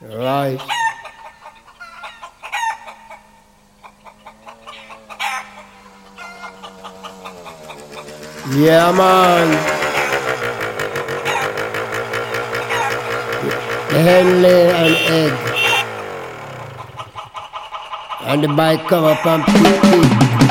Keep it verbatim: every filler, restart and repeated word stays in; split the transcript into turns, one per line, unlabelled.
Right. Yeah, man. The hen lay an egg. And the bike come up and pick it.